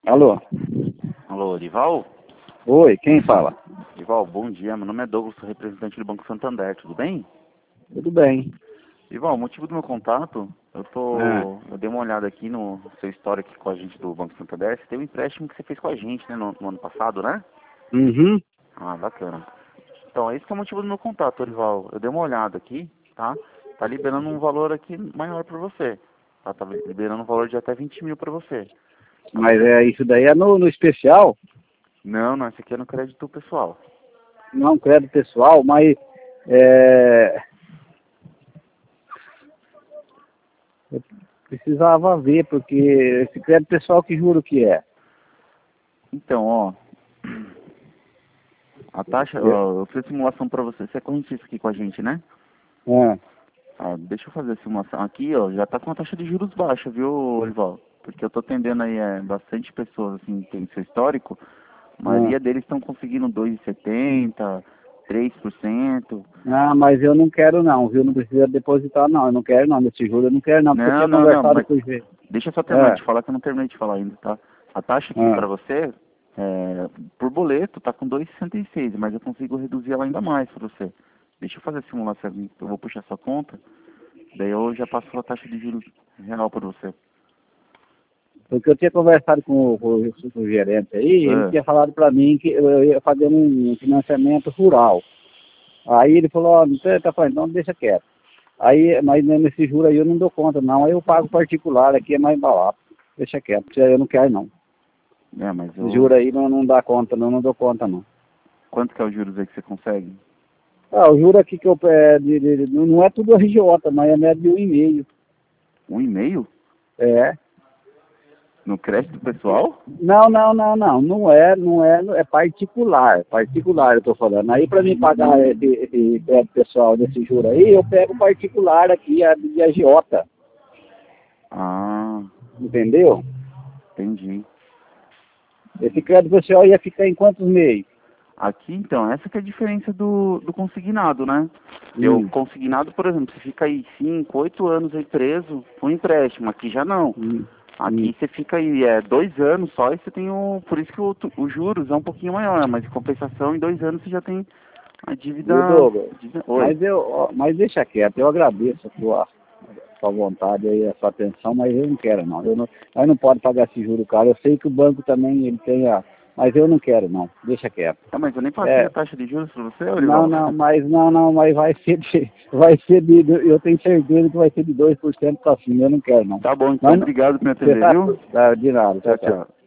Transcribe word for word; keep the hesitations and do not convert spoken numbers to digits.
Alô? Alô, Rival? Oi, quem fala? Rival, bom dia. Meu nome é Douglas, sou representante do Banco Santander, tudo bem? Tudo bem. Rival, o motivo do meu contato, eu Ah, tô. Eu dei uma olhada aqui no seu histórico aqui com a gente do Banco Santander. Você tem um empréstimo que você fez com a gente, né, no, no ano passado, né? uhum. Ah, bacana. Então, esse que é o motivo do meu contato, Rival. Eu dei uma olhada aqui, tá? Tá liberando um valor aqui maior pra você. Tá, tá liberando um valor de até vinte mil pra você. Tá Mas liberando... é, isso daí é no, no especial, Não, não, esse aqui é no crédito pessoal. não crédito pessoal, mas é, eu precisava ver, porque esse crédito pessoal que juro que é. Então, ó. A taxa, Eu- ó, eu fiz simulação para você. Você é correntista aqui com a gente, né? ah, Ah, deixa eu fazer a simulação aqui, ó. Já tá com a taxa de juros baixa, viu, Olival? Porque eu tô atendendo aí é, bastante pessoas, assim, que tem seu histórico. A ah. maioria deles estão conseguindo dois vírgula setenta, três por cento. Ah, mas eu não quero não, viu? Não precisa depositar não, eu não quero não, desse juro eu não quero não, porque eu Não, tinha não, não, conversado mas com o G. deixa eu só terminar Ah, de falar que eu não terminei de falar ainda, tá? A taxa aqui ah. para você, é, por boleto, tá com dois vírgula sessenta e seis, mas eu consigo reduzir ela ainda mais para você. Deixa eu fazer a simulação aqui, eu vou puxar sua conta. Daí eu já passo a taxa de juros real para você. Porque eu tinha conversado com o, com o- com o gerente aí, ele É. tinha falado para mim que eu ia fazer um financiamento rural. Aí ele falou, ó, então, tá falando, então deixa quieto. Aí, mas nesse juro aí eu não dou conta não, aí eu pago particular, aqui é mais barato. Deixa quieto, isso aí eu não quero não. É, mas Juro eu... aí não, não dá conta, não, não dou conta não. Quanto que é o juros aí que você consegue? Ah, o juro aqui que eu é, de, de, de- não é tudo R J, mas é médio de um e meio. Um e meio? É. No crédito pessoal? Não, não, não, não, não é, não é, é particular, particular eu tô falando. Aí para mim pagar esse, esse crédito pessoal desse juro aí, eu pego particular aqui, a de agiota, Ah, entendeu? entendi. Esse crédito pessoal ia ficar em quantos meses? Aqui, então, essa que é a diferença do, do consignado, né? Eu, Hum, consignado, por exemplo, você fica aí cinco, oito anos aí preso com empréstimo. Aqui já não. hum, hum. Aqui você fica aí é, dois anos só e você tem o... Por isso que o, tu- o juros é um pouquinho maior, mas em compensação, em dois anos você já tem a dívida... Viu, Douglas? dívida... Oi. Mas eu, ó, mas deixa quieto, eu agradeço a sua, a sua vontade aí, a sua atenção, mas eu não quero não. Eu não, nós não pode pagar esse juro, cara. Eu sei que o banco também ele tem a, mas eu não quero não. Deixa quieto. Ah, mas eu nem passei a É, taxa de juros pra você, não, Orival? não, mas não, não, mas vai ser de, vai ser de, eu tenho certeza que vai ser de dois por cento para cima, eu não quero não. Tá bom, então Mas não, obrigado por me você atender, tá, viu? tá de nada, tchau, Tchau, tchau. tchau.